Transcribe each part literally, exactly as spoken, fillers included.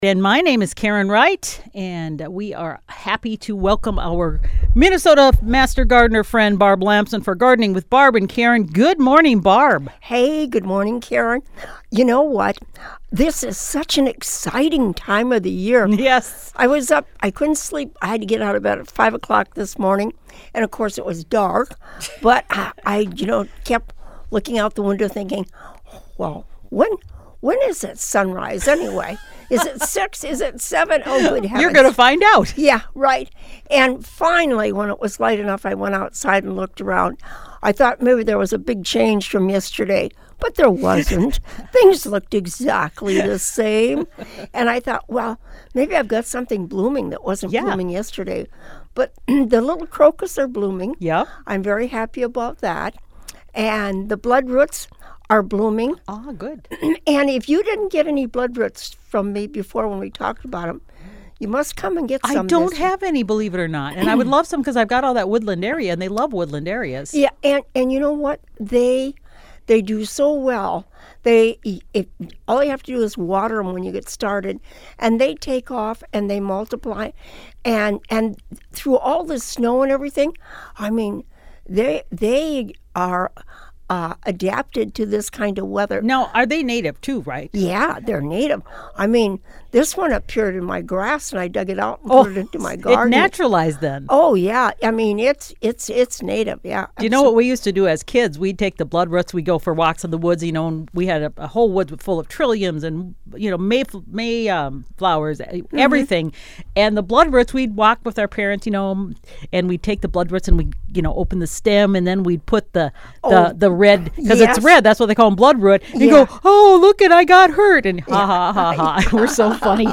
And my name is Karen Wright, and we are happy to welcome our Minnesota Master Gardener friend, Barb Lamson, for Gardening with Barb and Karen. Good morning, Barb. Hey, good morning, Karen. You know what? This is such an exciting time of the year. Yes. I was up, I couldn't sleep. I had to get out of bed at five o'clock this morning, and of course it was dark, but I, I you know, kept looking out the window thinking, well, when when is it sunrise anyway? Is it six? Is it seven? Oh, good heavens. You're going to find out. Yeah, right. And finally, when it was light enough, I went outside and looked around. I thought maybe there was a big change from yesterday, but there wasn't. Things looked exactly the same. And I thought, well, maybe I've got something blooming that wasn't Yeah. blooming yesterday. But the little crocus are blooming. Yeah. I'm very happy about that. And the bloodroots are blooming. Ah, good. And if you didn't get any bloodroots from me before when we talked about them, you must come and get some. I don't this have any, believe it or not. And I would love some because I've got all that woodland area, and they love woodland areas. Yeah, and, and you know what? They they do so well. They if, all you have to do is water them when you get started, and they take off and they multiply, and and through all the snow and everything, I mean, they they are uh, adapted to this kind of weather. Now, are they native too, right? Yeah, they're native. I mean, this one appeared in my grass, and I dug it out and Oh, put it into my It garden. naturalized then. Oh yeah, I mean it's it's it's native. Yeah. Do you know what we used to do as kids? We'd take the blood roots, we'd go for walks in the woods, you know, and we had a, a whole woods full of trilliums and, you know, may, may um, flowers, Mm-hmm. everything. And the blood roots, we'd walk with our parents, you know, and we'd take the blood roots and we'd, you know, open the stem, and then we'd put the the, Oh, the red, because yes. it's red, that's what they call them, blood root. And you Yeah. go, oh, look it, I got hurt. And ha ha ha ha. We're so funny.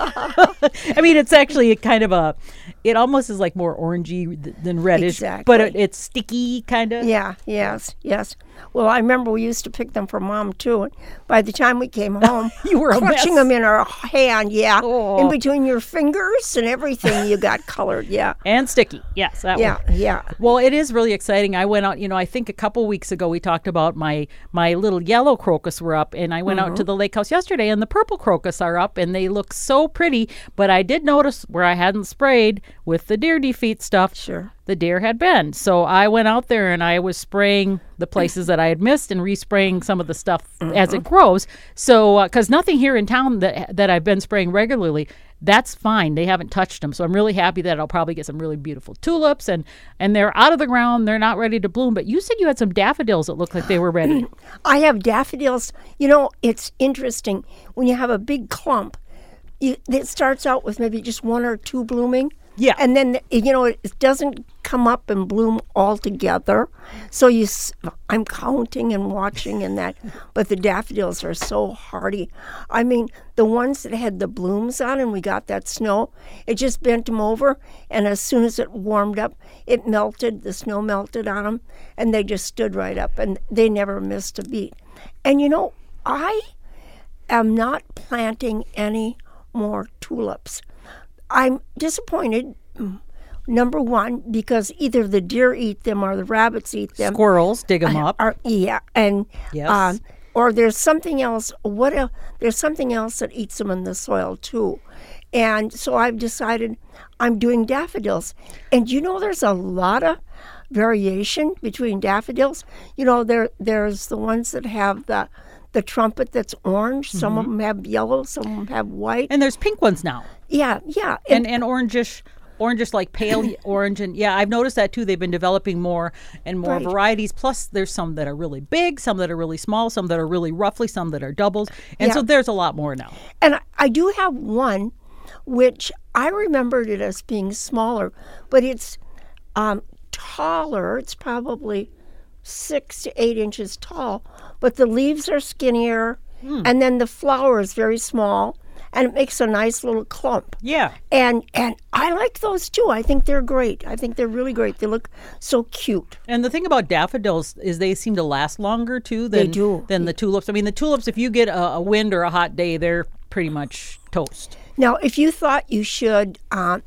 I mean, it's actually a kind of a, it almost is like more orangey th- than reddish, Exactly. but it, it's sticky kind of. Yeah, yes, yes. Well, I remember we used to pick them for Mom, too. And by the time we came home, You were a clutching mess. them in our hand, yeah. Oh. In between your fingers and everything, you got colored, yeah. And sticky. Yes, that Yeah, one. yeah. Well, it is really exciting. I went out, you know, I think a couple weeks ago we talked about my my little yellow crocus were up, and I went Mm-hmm. out to the lake house yesterday, and the purple crocus are up, and they look so pretty. But I did notice where I hadn't sprayed with the deer defeat stuff. Sure. The deer had been. So I went out there and I was spraying the places that I had missed and respraying some of the stuff as it grows. So, because nothing here in town that that I've been spraying regularly, that's fine. They haven't touched them. So I'm really happy that I'll probably get some really beautiful tulips, and, and they're out of the ground. They're not ready to bloom. But you said you had some daffodils that looked like they were ready. I have daffodils. You know, it's interesting. When you have a big clump, you, it starts out with maybe just one or two blooming. Yeah. And then, you know, it doesn't come up and bloom all together. So you, s- I'm counting and watching and that. But the daffodils are so hardy. I mean, the ones that had the blooms on and we got that snow, it just bent them over. And as soon as it warmed up, it melted. The snow melted on them. And they just stood right up. And they never missed a beat. And, you know, I am not planting any more tulips. I'm disappointed, mm, number one, because either the deer eat them or the rabbits eat them. Squirrels dig them up. Or, yeah, and Yes. um, or there's something else. What el There's something else that eats them in the soil too, and so I've decided I'm doing daffodils. And you know, there's a lot of variation between daffodils. You know, there there's the ones that have the the trumpet that's orange. Some of them have yellow. Some of them have white. And there's pink ones now. Yeah, yeah. and and orangish orangish like pale orange, and yeah, I've noticed that too. They've been developing more and more Right. varieties, plus there's some that are really big, some that are really small, some that are really roughly, some that are doubles, and Yeah. so there's a lot more now. And I, I do have one, which I remembered it as being smaller, but it's um, taller. It's probably six to eight inches tall, but the leaves are skinnier, and then the flower is very small, and it makes a nice little clump. Yeah. And and I like those too. I think they're great. I think they're really great. They look so cute. And the thing about daffodils is they seem to last longer too than do. than the tulips. I mean, the tulips, if you get a, a wind or a hot day, they're pretty much toast. Now, if you thought you should uh,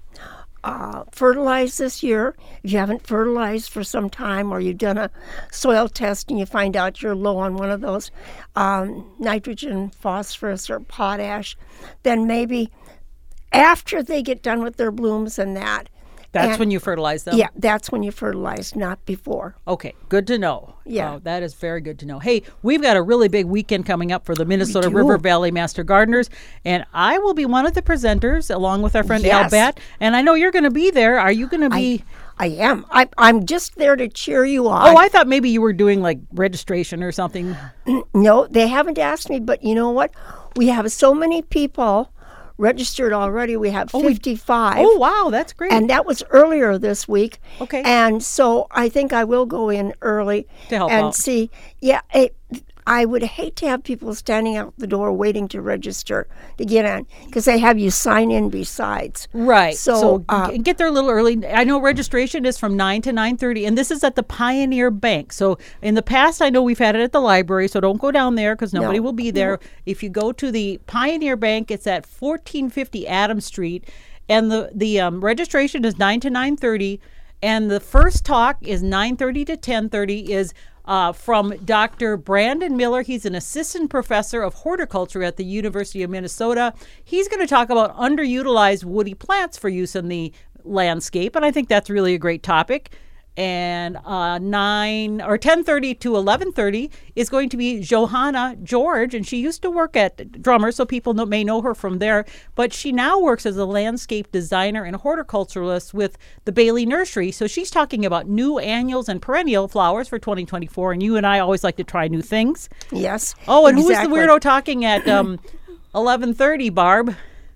uh, fertilize this year, if you haven't fertilized for some time, or you've done a soil test and you find out you're low on one of those um, nitrogen, phosphorus, or potash, then maybe after they get done with their blooms and that. That's and, when you fertilize them? Yeah, that's when you fertilize, not before. Okay, good to know. Yeah. Oh, that is very good to know. Hey, we've got a really big weekend coming up for the Minnesota do. River Valley Master Gardeners, and I will be one of the presenters along with our friend Al Yes. Batt, and I know you're going to be there. Are you going to be... I am. I, I'm just there to cheer you on. Oh, I thought maybe you were doing like registration or something. No, they haven't asked me, but you know what? We have so many people registered already. We have we- fifty-five. Oh, wow, that's great. And that was earlier this week. Okay. And so I think I will go in early To help and out. see. Yeah, it, I would hate to have people standing out the door waiting to register to get in because they have you sign in besides. Right. So, So, uh, g- get there a little early. I know registration is from nine to nine thirty, and this is at the Pioneer Bank. So in the past, I know we've had it at the library, so don't go down there because nobody No. will be there. If you go to the Pioneer Bank, it's at fourteen fifty Adams Street, and the, the um, registration is nine to nine thirty, and the first talk is nine thirty to ten thirty is Uh, from Doctor Brandon Miller. He's an assistant professor of horticulture at the University of Minnesota. He's going to talk about underutilized woody plants for use in the landscape, and I think that's really a great topic. And uh, nine or ten thirty to eleven thirty is going to be Johanna George, and she used to work at Drummer, so people know, may know her from there. But she now works as a landscape designer and horticulturalist with the Bailey Nursery. So she's talking about new annuals and perennial flowers for twenty twenty-four. And you and I always like to try new things. Yes. Oh, and exactly. who's the weirdo talking at um, eleven thirty, Barb?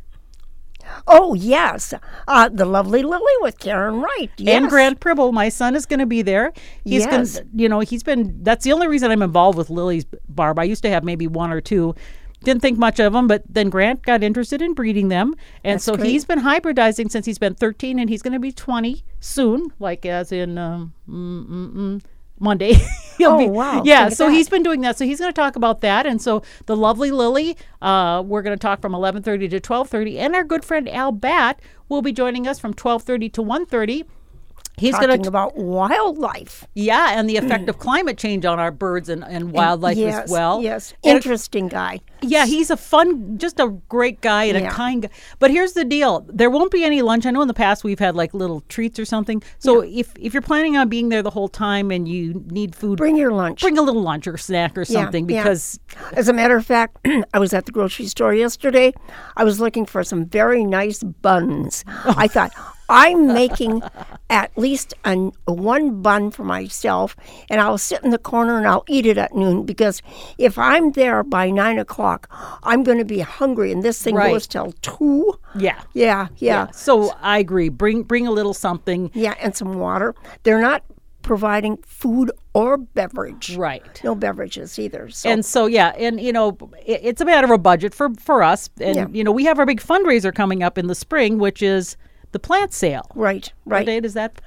Oh, yes. Uh, the lovely Lily with Karen Wright. Yes. And Grant Pribble, my son, is going to be there. He's Yes. going, you know, he's been. That's the only reason I'm involved with Lily's, Barb. I used to have maybe one or two. Didn't think much of them, but then Grant got interested in breeding them, and That's so great. he's been hybridizing since he's been thirteen, and he's going to be twenty soon, like as in um, mm, mm, mm, Monday. He'll Oh, be, wow. Yeah, Look at so that. he's been doing that. So he's going to talk about that, and so the lovely Lily, uh, we're going to talk from eleven thirty to twelve thirty, and our good friend Al Batt will be joining us from twelve thirty to one thirty. He's Talking going to about wildlife. yeah, and the effect of climate change on our birds and, and wildlife yes, as well. Yes. And- Interesting guy. yeah, he's a fun, just a great guy and Yeah. a kind guy. But here's the deal: there won't be any lunch. I know in the past we've had like little treats or something. So if if you're planning on being there the whole time and you need food, Bring your lunch. bring a little lunch or snack or Yeah, something yeah. because As a matter of fact, I was at the grocery store yesterday. I was looking for some very nice buns. I thought, I'm making at least an, one bun for myself, and I'll sit in the corner and I'll eat it at noon because if I'm there by nine o'clock, I'm going to be hungry, and this thing Right. goes till two. yeah. Yeah, yeah, So I agree. Bring bring a little something. yeah, and some water. They're not providing food or beverage. Right. No beverages either. So. And so, yeah, and, you know, it, it's a matter of a budget for, for us. And, Yeah. you know, we have our big fundraiser coming up in the spring, which is the plant sale. right, What right. date is that?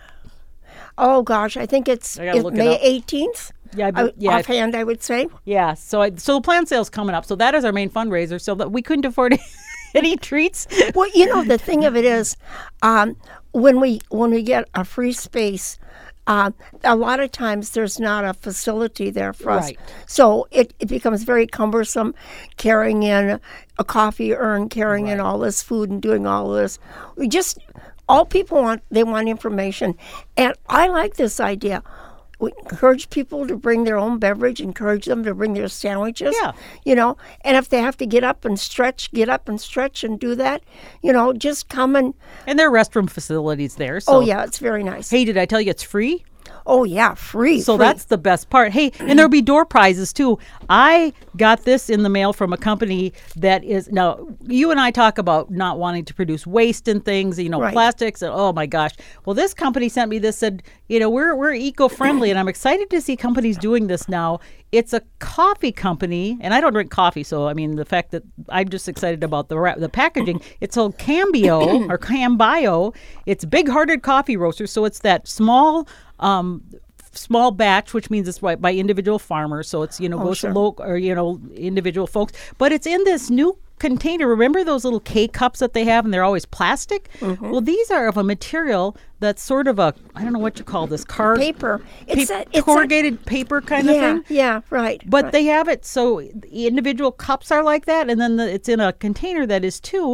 Oh gosh, I think it's, I gotta it's look it May up. eighteenth. Yeah, I be- yeah. Offhand, I would say. Yeah, so I, so the plant sale's coming up. So that is our main fundraiser. So that we couldn't afford any treats. Well, you know, the thing of it is, um, when we when we get a free space, uh, a lot of times there's not a facility there for us. Right. So it, it becomes very cumbersome carrying in a coffee urn, carrying in all this food and doing all of this. We just, all people want, they want information. And I like this idea. We encourage people to bring their own beverage, encourage them to bring their sandwiches. Yeah. You know, and if they have to get up and stretch, get up and stretch and do that, you know, just come and, And there are restroom facilities there. So. oh, yeah, it's very nice. Hey, did I tell you it's free? Oh, yeah, free. So free. that's the best part. Hey, and there'll be door prizes too. I got this in the mail from a company that is now. You and I talk about not wanting to produce waste and things, you know, Right. plastics. And oh my gosh, well, this company sent me this. Said, you know, we're we're eco-friendly, and I'm excited to see companies doing this now. It's a coffee company, and I don't drink coffee, so I mean the fact that I'm just excited about the ra- the packaging. It's called Cambio or Cambio. It's big-hearted coffee roasters, so it's that small. Um, small batch, which means it's right by individual farmers, so it's you know Oh, goes sure. to local or you know individual folks, but it's in this new container. Remember those little K cups that they have, and they're always plastic? Mm-hmm. Well, these are of a material that's sort of a I don't know what you call this card paper. It's pa- a, it's corrugated paper kind a, of yeah, thing. yeah, right. But right. they have it so the individual cups are like that, and then the, it's in a container that is too.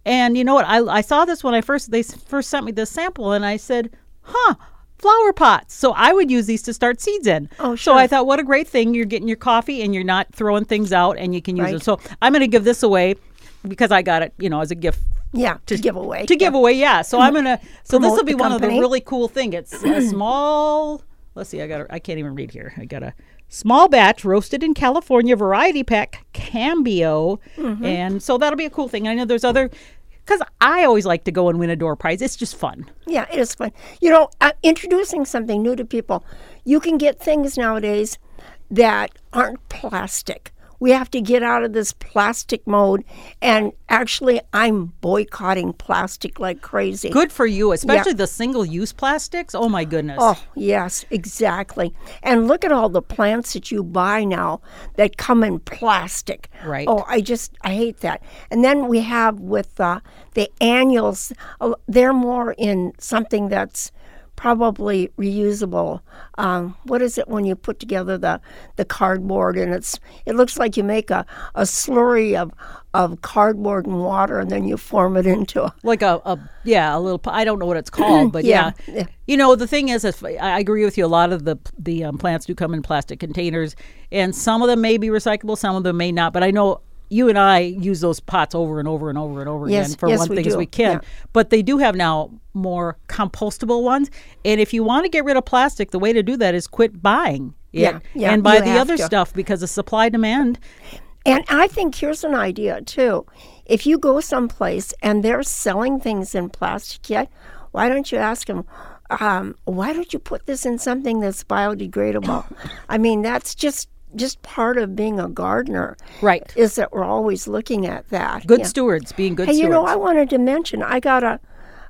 And you know what? I, I saw this when I first they first sent me this sample, and I said, huh, flower pots. So I would use these to start seeds in. Oh, sure. So I thought, what a great thing. You're getting your coffee and you're not throwing things out, and you can use Right. them. So I'm going to give this away because I got it, you know, as a gift. Yeah, to give away. To give away, yeah. So I'm going to, so this Promote will be the one of the company. really cool thing. It's a small, let's see, I got I can't even read here. I got a small batch roasted in California variety pack Cambio. Mm-hmm. And so that'll be a cool thing. I know there's other, because I always like to go and win a door prize. It's just fun. Yeah, it is fun. You know, uh, introducing something new to people. You can get things nowadays that aren't plastic. We have to get out of this plastic mode. And actually, I'm boycotting plastic like crazy. Good for you, especially Yeah. the single-use plastics. Oh, my goodness. Oh, yes, exactly. And look at all the plants that you buy now that come in plastic. Right. Oh, I just, I hate that. And then we have with uh, the annuals, uh, they're more in something that's probably reusable. Um, what is it when you put together the, the cardboard and it's it looks like you make a, a slurry of of cardboard and water and then you form it into a Like a, a yeah, a little, I don't know what it's called, but yeah. Yeah, yeah. You know, the thing is, if, I agree with you, a lot of the the um, plants do come in plastic containers, and some of them may be recyclable, some of them may not, but I know you and I use those pots over and over and over and over Yes, again for yes, one we thing as do. we can. Yeah. But they do have now more compostable ones. And if you want to get rid of plastic, the way to do that is quit buying it Yeah, yeah, and buy you the have other to. stuff, because of supply demand. And I think here's an idea too. If you go someplace and they're selling things in plastic yet, why don't you ask them, um, why don't you put this in something that's biodegradable? I mean, that's just just part of being a gardener. Right. Is that we're always looking at that. Good Yeah. stewards, being good Hey, stewards. you know, I wanted to mention, I got a,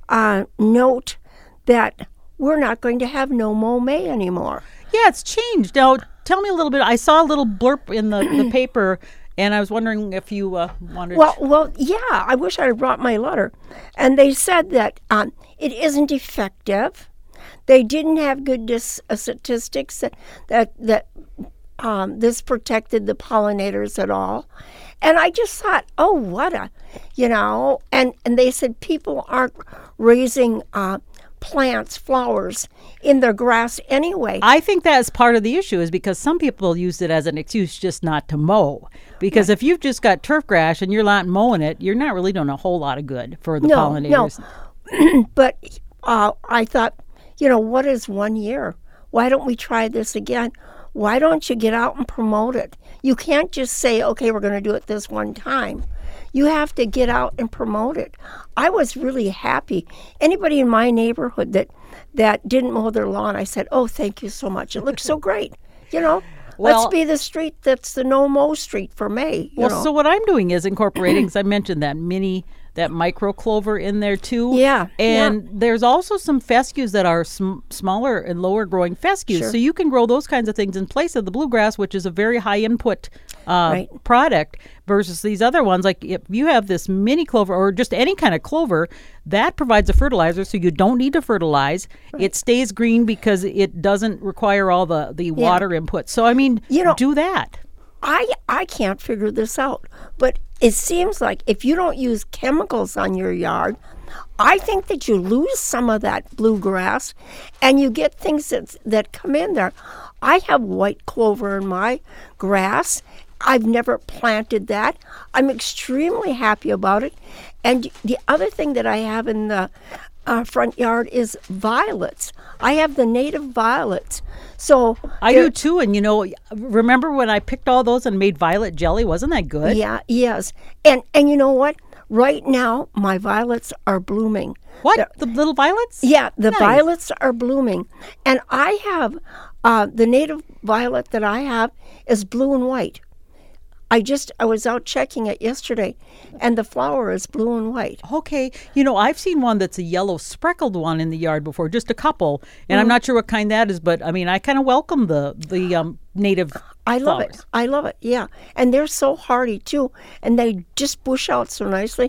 a note that we're not going to have No Mow May anymore. Yeah, it's changed. Now, tell me a little bit. I saw a little blurb in the, the paper, and I was wondering if you uh, wanted Well, well, yeah. I wish I had brought my letter, and they said that um, it isn't effective. They didn't have good dis- uh, statistics that that, that um, this protected the pollinators at all, and I just thought, oh, what a, you know, and and they said people aren't raising uh, plants, flowers in their grass anyway. I think that's part of the issue, is because some people use it as an excuse just not to mow. Because if you've just got turf grass and you're not mowing it, you're not really doing a whole lot of good for the No, pollinators. no. But uh, I thought, you know, what is one year? Why don't we try this again? Why don't you get out and promote it? You can't just say, okay, we're going to do it this one time. You have to get out and promote it. I was really happy. Anybody in my neighborhood that that didn't mow their lawn, I said, oh, thank you so much. It looks so great. You know, Well- let's be the street that's the no mow street for May. You Well, know? so what I'm doing is incorporating, because I mentioned that mini, that micro clover in there too. Yeah, And there's also some fescues that are sm- smaller and lower growing fescues. Sure. So you can grow those kinds of things in place of the bluegrass, which is a very high input uh, Right. product, versus these other ones. Like if you have this mini clover or just any kind of clover, that provides a fertilizer, so you don't need to fertilize. It stays green because it doesn't require all the, the water input. So, I mean, You know- do that. I I can't figure this out, but it seems like if you don't use chemicals on your yard, I think that you lose some of that bluegrass, and you get things that that come in there. I have white clover in my grass. I've never planted that. I'm extremely happy about it. And the other thing that I have in the uh, front yard is violets. I have the native violets. So I they're- do too, and you know, remember when I picked all those and made violet jelly? Wasn't that good? Yeah, yes. And and you know what? Right now, my violets are blooming. What? They're- The little violets? Yeah, the Nice. violets are blooming. And I have, uh, the native violet that I have is blue and white. I just, I was out checking it yesterday, and the flower is blue and white. Okay. You know, I've seen one that's a yellow spreckled one in the yard before, just a couple, and Mm. I'm not sure what kind that is, but I mean, I kind of welcome the the um, native I love flowers. it. I love it. Yeah, and they're so hardy too, and they just bush out so nicely.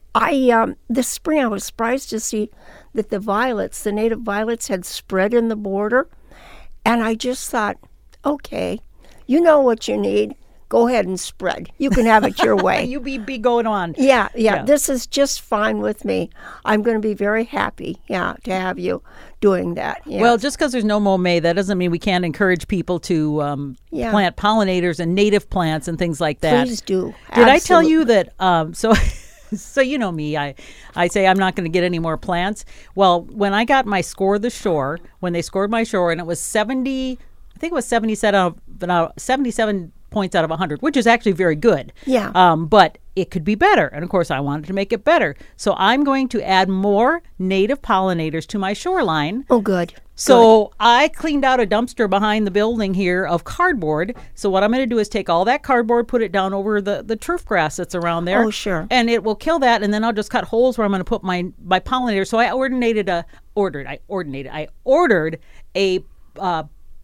I um, this spring I was surprised to see that the violets, the native violets, had spread in the border, and I just thought, okay, you know what you need. go ahead and spread. You can have it your way. You be, be going on. Yeah, yeah, Yeah. This is just fine with me. I'm going to be very happy, yeah, to have you doing that. Yeah. Well, just because there's no mow-may, that doesn't mean we can't encourage people to um, Yeah. plant pollinators and native plants and things like that. Please do. Did I tell you Absolutely. that? Um, so, so you know me. I, I say I'm not going to get any more plants. Well, when I got my score the shore, when they scored my shore, and it was seventy, I think it was seventy-seven out of, uh, seventy-seven points out of one hundred, which is actually very good. Yeah. Um, but it could be better, and of course, I wanted to make it better. So I'm going to add more native pollinators to my shoreline. Oh, good. So I cleaned out a dumpster behind the building here of cardboard. So what I'm going to do is take all that cardboard, put it down over the, the turf grass that's around there. Oh, sure. And it will kill that. And then I'll just cut holes where I'm going to put my my pollinator. So I ordinated a ordered. I ordinated. I ordered a uh,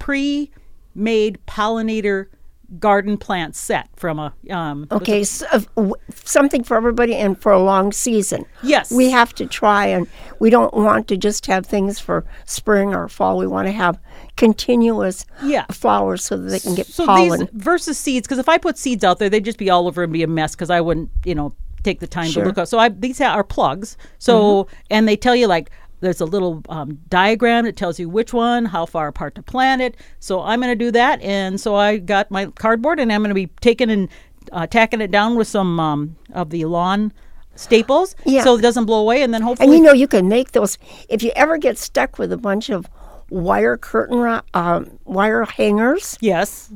pre-made pollinator garden plant set from a um Okay, so, uh, w- something for everybody and for a long season. Yes. We have to try, and we don't want to just have things for spring or fall. We want to have continuous Yeah. flowers so that they can get so pollen. these versus seeds, because if I put seeds out there, they'd just be all over and be a mess because I wouldn't, you know, take the time Sure. to look up. So I these are plugs. So Mm-hmm. and they tell you like there's a little um, diagram that tells you which one, how far apart to plant it. So I'm going to do that, and so I got my cardboard, and I'm going to be taking and uh, tacking it down with some um, of the lawn staples, Yeah. so it doesn't blow away, and then hopefully. And you know, you can make those. If you ever get stuck with a bunch of wire curtain, ro- um, wire hangers, yes.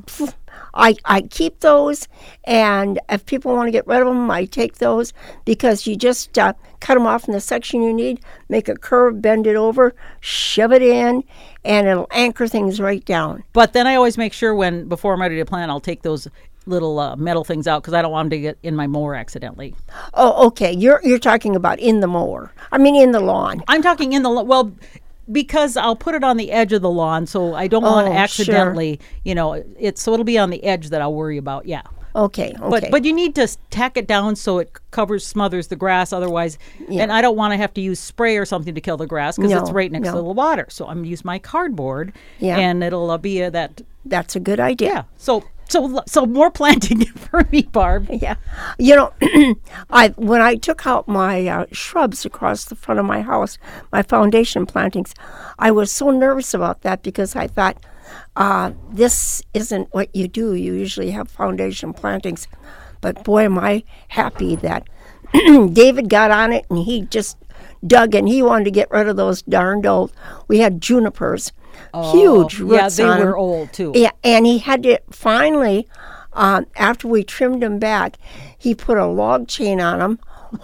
I, I keep those, and if people want to get rid of them, I take those because you just uh, cut them off in the section you need, make a curve, bend it over, shove it in, and it'll anchor things right down. But then I always make sure when before I'm ready to plant, I'll take those little uh, metal things out because I don't want them to get in my mower accidentally. Oh, okay. You're you're talking about in the mower. I mean, in the lawn. I'm talking in the lo- well because I'll put it on the edge of the lawn, so I don't want Oh, to sure. accidentally, you know, it's so it'll be on the edge that I'll worry about. Yeah. Okay, okay. But but you need to tack it down so it covers smothers the grass otherwise. Yeah. And I don't want to have to use spray or something to kill the grass because No, it's right next no. to the water. So I'm gonna use my cardboard, Yeah. and it'll uh, be uh, that. That's a good idea. Yeah. So so so more planting for me, Barb. Yeah, you know, I when I took out my uh, shrubs across the front of my house, my foundation plantings, I was so nervous about that because I thought uh, this isn't what you do. You usually have foundation plantings, but boy, am I happy that David got on it and he just dug and he wanted to get rid of those darned old. We had junipers, huge roots Yeah, they on 'em. were old too. Yeah, and he had to finally, um, after we trimmed them back, he put a log chain on them,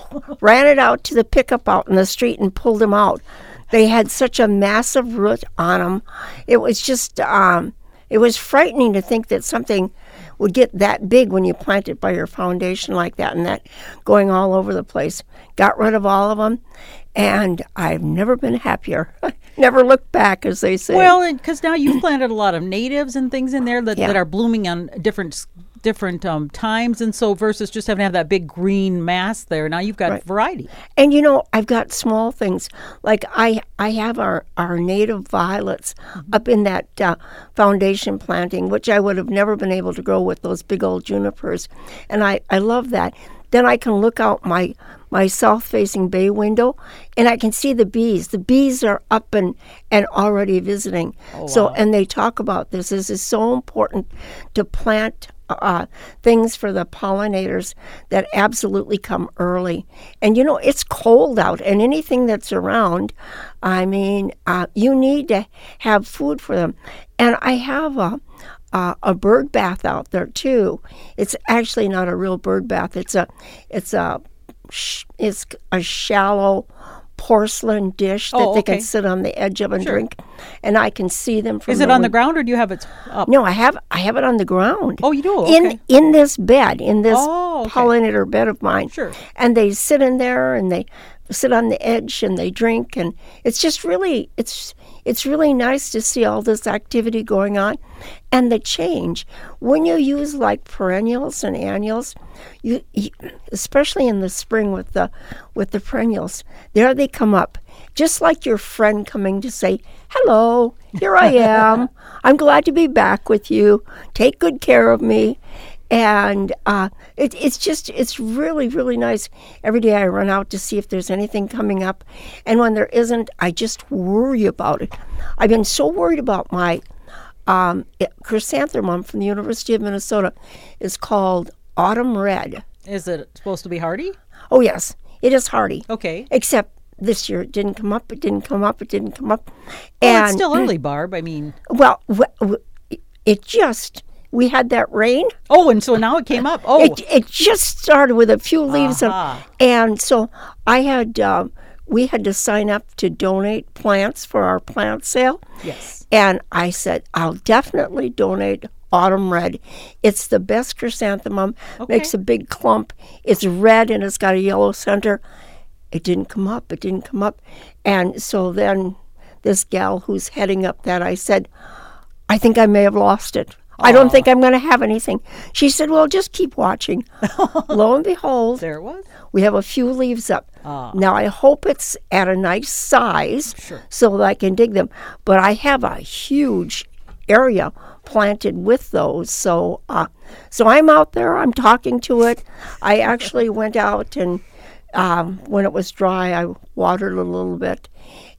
ran it out to the pickup out in the street, and pulled them out. They had such a massive root on them. It was just, um, it was frightening to think that something would get that big when you plant it by your foundation like that, and that going all over the place. Got rid of all of them, and I've never been happier. Never looked back, as they say. Well, because now you've planted a lot of natives and things in there that, Yeah. that are blooming on different s- different um, times, and so versus just having to have that big green mass there. Now you've got Right. variety. And you know, I've got small things like I I have our, our native violets up in that uh, foundation planting, which I would have never been able to grow with those big old junipers, and I, I love that. Then I can look out my my south-facing bay window, and I can see the bees. The bees are up and, and already visiting. So, and they talk about this. This is so important to plant uh, things for the pollinators that absolutely come early. And you know, it's cold out, and anything that's around, I mean, uh, you need to have food for them. And I have a uh, a bird bath out there too. It's actually not a real bird bath. It's a it's a sh- it's a shallow porcelain dish that Oh, they okay. can sit on the edge of and Sure. drink, and I can see them from. Is the it on the win- ground or do you have it up? No, I have I have it on the ground. Oh, you do? In Okay. in this bed, in this Oh, okay. pollinator bed of mine. Sure. And they sit in there and they sit on the edge and they drink, and it's just really it's it's really nice to see all this activity going on and the change when you use like perennials and annuals. You, you especially in the spring with the with the perennials, there they come up just like your friend coming to say, hello, here I am. I'm glad to be back with you. Take good care of me. And uh, it, it's just, it's really, really nice. Every day I run out to see if there's anything coming up. And when there isn't, I just worry about it. I've been so worried about my um, chrysanthemum from the University of Minnesota. It's called Autumn Red. Is it supposed to be hardy? Oh, yes. It is hardy. Okay. Except this year it didn't come up, it didn't come up, it didn't come up. Well, it's still early, Barb. I mean. Well, it just... We had that rain. Oh, and so now it came up. Oh, it, it just started with a few leaves, uh-huh. of, and so I had um, we had to sign up to donate plants for our plant sale. Yes, and I said I'll definitely donate Autumn Red. It's the best chrysanthemum. Okay. Makes a big clump. It's red and it's got a yellow center. It didn't come up. It didn't come up, and so then this gal who's heading up that, I said, I think I may have lost it. I don't think I'm going to have anything. She said, well, just keep watching. Lo and behold, there it was. We have a few leaves up. Ah. Now, I hope it's at a nice size Sure. so that I can dig them. But I have a huge area planted with those. So, uh, so I'm out there. I'm talking to it. I actually went out and um, when it was dry, I watered a little bit.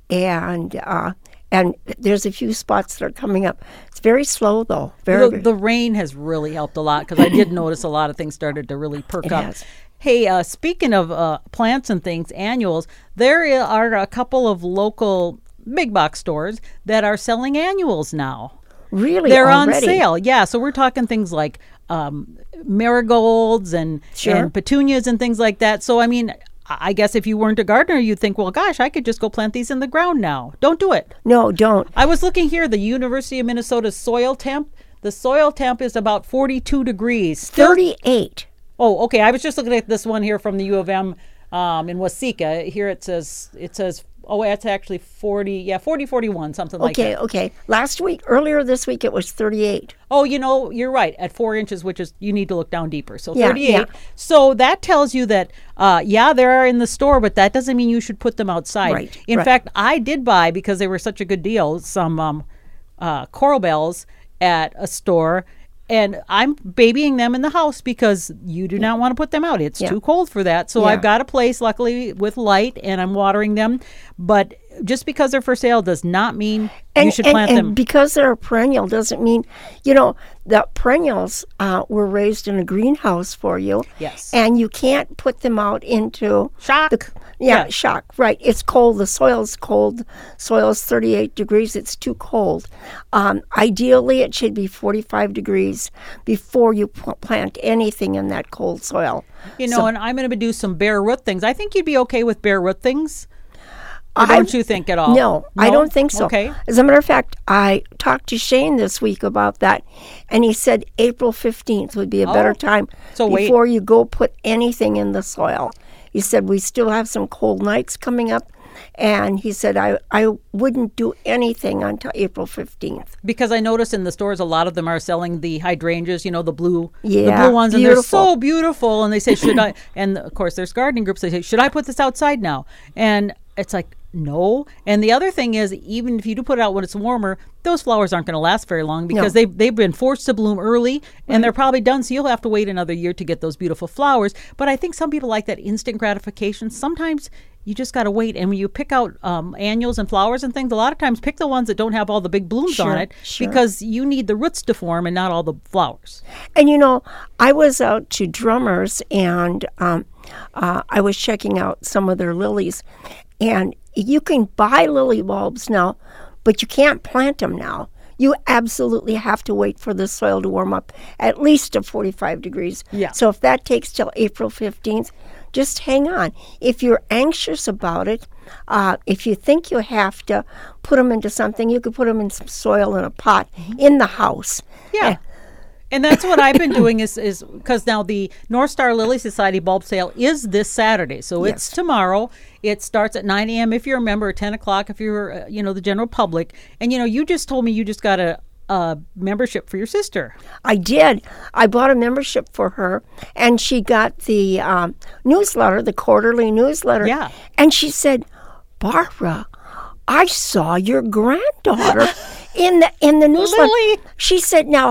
And uh, and there's a few spots that are coming up. It's very slow, though. Very, The, the rain has really helped a lot because I did notice a lot of things started to really perk It up. has. Hey, uh, speaking of uh, plants and things, annuals, there are a couple of local big box stores that are selling annuals now. Really, They're already? on sale. Yeah, so we're talking things like um, marigolds and, Sure. and petunias and things like that. So, I mean, I guess if you weren't a gardener, you'd think, well, gosh, I could just go plant these in the ground now. Don't do it. No, don't. I was looking here, the University of Minnesota's soil temp. The soil temp is about forty-two degrees. Still- thirty-eight. Oh, okay. I was just looking at this one here from the U of M um, in Waseca. Here it says, it says, oh, it's actually forty, yeah, forty, forty-one, something like Okay, that. okay. Last week, earlier this week, it was thirty-eight. Oh, you know, you're right. At four inches, which is, you need to look down deeper. So Yeah, thirty-eight. yeah. So that tells you that, uh, yeah, they are in the store, but that doesn't mean you should put them outside. Right, in right. fact, I did buy, because they were such a good deal, some um, uh, coral bells at a store. And I'm babying them in the house because you do not want to put them out. It's Yeah. too cold for that. So Yeah. I've got a place, luckily, with light, and I'm watering them. But just because they're for sale does not mean And, you should and, plant and them. because they're a perennial doesn't mean, you know, the perennials uh, were raised in a greenhouse for you. Yes. And you can't put them out into Shock. The, yeah, Yeah. shock. Right. It's cold. The soil's cold. Soil's thirty-eight degrees. It's too cold. Um, ideally, it should be forty-five degrees before you p- plant anything in that cold soil. You know, So- and I'm going to do some bare root things. I think you'd be okay with bare root things. Or I- don't you think at all? No, I don't think so. Okay. As a matter of fact, I talked to Shane this week about that, and he said April fifteenth would be a better Oh, time so wait. before you go put anything in the soil. He said we still have some cold nights coming up, and he said I, I wouldn't do anything until April fifteenth. Because I noticed in the stores, a lot of them are selling the hydrangeas, you know, the blue, the Yeah, blue ones, and they're beautiful. so beautiful. And they say, should I? And of course, there's gardening groups. They say, should I put this outside now? And it's like, no. And the other thing is, even if you do put it out when it's warmer, those flowers aren't going to last very long because No. they they've been forced to bloom early, and they're probably done. So you'll have to wait another year to get those beautiful flowers. But I think some people like that instant gratification. Sometimes you just got to wait. And when you pick out um, annuals and flowers and things, a lot of times pick the ones that don't have all the big blooms Sure, on it sure. because you need the roots to form and not all the flowers. And you know, I was out to Drummers, and um, uh, I was checking out some of their lilies, and you can buy lily bulbs now, but you can't plant them now. You absolutely have to wait for the soil to warm up at least to forty-five degrees. Yeah. So if that takes till April fifteenth, just hang on. If you're anxious about it, uh, if you think you have to put them into something, you could put them in some soil in a pot in the house. Yeah. And that's what I've been doing is is because now the North Star Lily Society bulb sale is this Saturday. So it's Yes. tomorrow. It starts at nine a.m. if you're a member, ten o'clock if you're, uh, you know, the general public. And, you know, you just told me you just got a, a membership for your sister. I did. I bought a membership for her, and she got the um, newsletter, the quarterly newsletter. Yeah. And she said, Barbara, I saw your granddaughter in the in the newsletter. Lily. She said, now,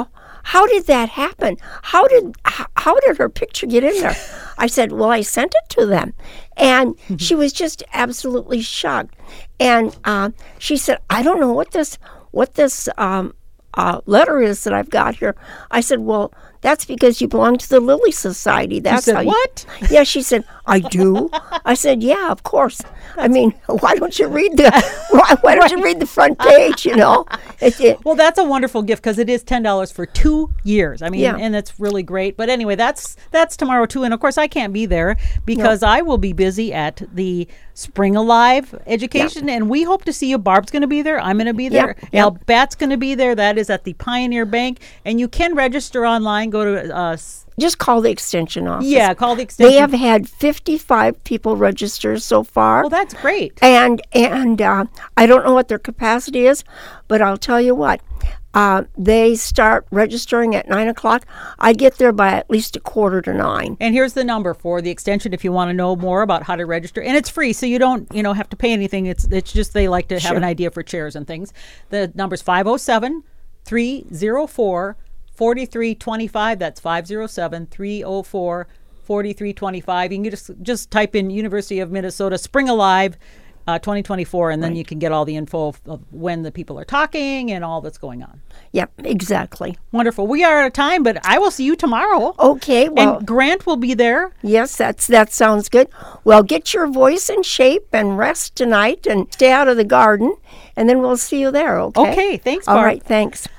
how did that happen? How did how, how did her picture get in there? I said, well, I sent it to them. And she was just absolutely shocked. And uh, she said, I don't know what this what this um, uh, letter is that I've got here. I said, well, that's because you belong to the Lily Society. That's said, how you, what? Yeah, she said, I do. I said, yeah, of course. I mean, why don't you read the why, why don't you read the front page, you know? It, it, Well, that's a wonderful gift because it is ten dollars for two years. I mean, Yeah. and it's really great. But anyway, that's that's tomorrow too. And of course, I can't be there because I will be busy at the Spring Alive education. And we hope to see you. Barb's going to be there. I'm going to be there. Yep, yep. Al Bat's going to be there. That is at the Pioneer Bank. And you can register online. Go to uh, s- just call the extension office. yeah, call the extension. They have had fifty-five people register so far. Well, that's great. And and uh, I don't know what their capacity is, but I'll tell you what. Uh, they start registering at nine o'clock. I get there by at least a quarter to nine. And here's the number for the extension if you want to know more about how to register. And it's free, so you don't, you know, have to pay anything. It's it's just they like to have Sure. an idea for chairs and things. The number's five oh seven, three oh four, four three two five. That's five oh seven, three oh four, four three two five. You can just just type in University of Minnesota Spring Alive uh, twenty twenty-four, and then you can get all the info of, of when the people are talking and all that's going on. Yep, exactly. Wonderful. We are out of time, but I will see you tomorrow. Okay, well, And Grant will be there. yes, that's that sounds good. Well, get your voice in shape and rest tonight and stay out of the garden, and then we'll see you there, okay? Okay, thanks, All Barb. right, thanks.